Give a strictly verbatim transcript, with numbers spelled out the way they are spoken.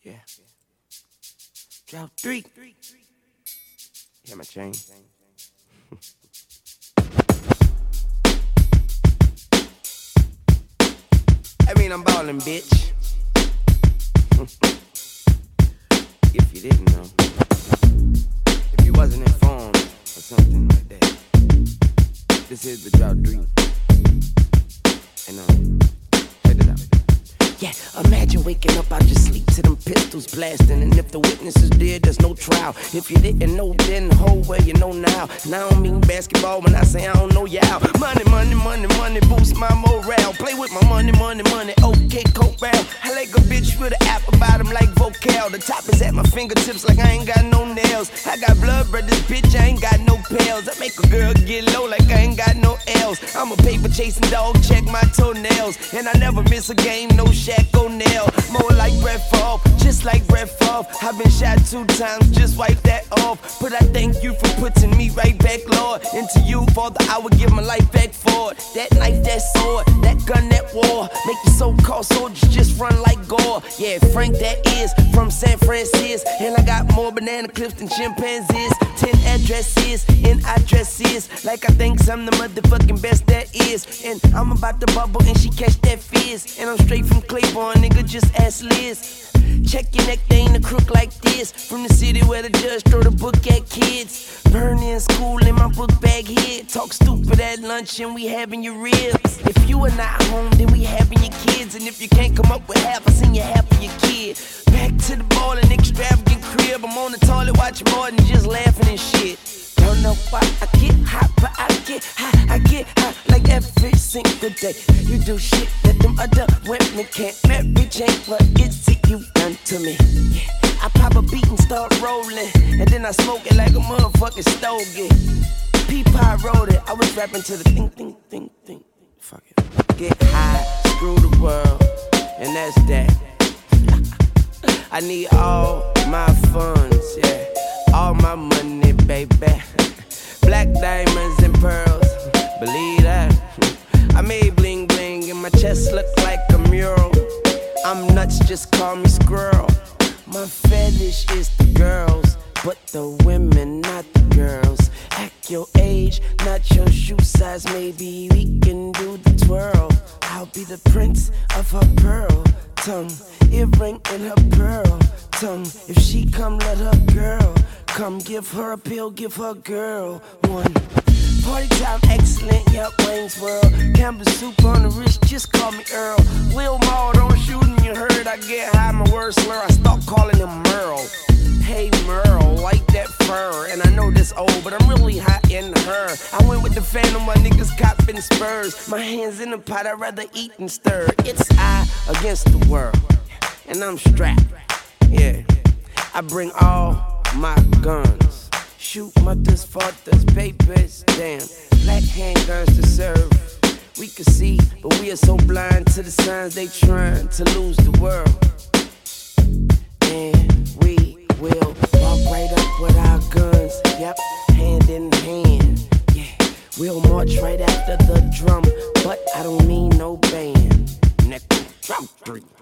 Yeah. Drought three. Hear my chain? I mean, I'm ballin', bitch. If you didn't know, if you wasn't informed or something like that, this is the Drought three. And um, check it out. Yeah, imagine waking up out your sleep to them pistols blasting. And if the witness is dead, there's no trial. If you didn't know then, whole well you know now. And I don't mean basketball when I say I don't know y'all. Money, money, money, money boosts my morale. Play with my money, money, money, okay, coke barrel. I like a bitch with an apple bottom like Vocal. The top is at my fingertips like I ain't got no nails. I got blood brothers, bitch, I ain't got no pals. I make a girl get low like I ain't got no L's. I'm a paper chasing dog, check my toenails. And I never miss a game, no Shaq O'Neal. More like Brett Favre, just like Brett Favre. I've been shot two times, just wipe that off. But I thank you for putting me right back, Lord. Into you, Father, I would give my life back for it. That knife, that sword, that gun, that war. Make you so-called soldiers just run like Gore. Yeah, Frank, that is from San Francisco. And I got more banana clips than chimpanzees. Ten addresses in addresses. Like I think I'm the motherfucking best that is. And I'm about to bubble and she catch that fizz. And I'm straight from Claiborne, nigga, just ask Liz. Check your neck, they ain't a crook like this. From the city where the judge throw the book at kids. Burn in school in my book bag head. Talk stupid at lunch and we having your ribs. If you are not home, then we having your kids. And if you can't come up with half, I send you half of your kid. Back to the ballin' extravagant crib. I'm on the toilet watching more than just laughing and shit. Don't know why I get hot, but I get high. I get high like every single day. You do shit that them other women can't. Mary Jane, what is it you done to me? Yeah. I pop a beat and start rolling, and then I smoke it like a motherfucking stogie. P-Pie wrote it, I was rapping to the thing, thing, thing, thing. Fuck it. Get high, screw the world, and that's that. I need all my funds, yeah. All my money, baby. Black diamonds and pearls, believe that. I made bling bling and my chest look like a mural. I'm nuts, just call me squirrel. My fetish is the girls, but the women, not the girls. Act your age, not your shoe size. Maybe we can do the twirl. I'll be the prince of her pearl tongue, earring in her pearl tongue. If she come, let her girl come. Give her a pill, give her girl one. Party time, excellent, yup, Wayne's World. Campbell soup on the wrist, just call me Earl. Lil Maul, don't shoot and you heard I get high, my word slur, I start calling him Merle. Hey Merle, like that fur, and I know this old, but I'm really hot in her. I went with the Phantom, my niggas copping spurs. My hands in the pot, I'd rather eat than stir. It's I against the world, and I'm strapped, yeah. I bring all my guns. Shoot mothers, fathers, babies, damn. Black handguns to serve. We can see, but we are so blind to the signs they trying to lose the world. And we will walk right up with our guns, yep, hand in hand. Yeah, we'll march right after the drum, but I don't mean no band. Neck, Drought three.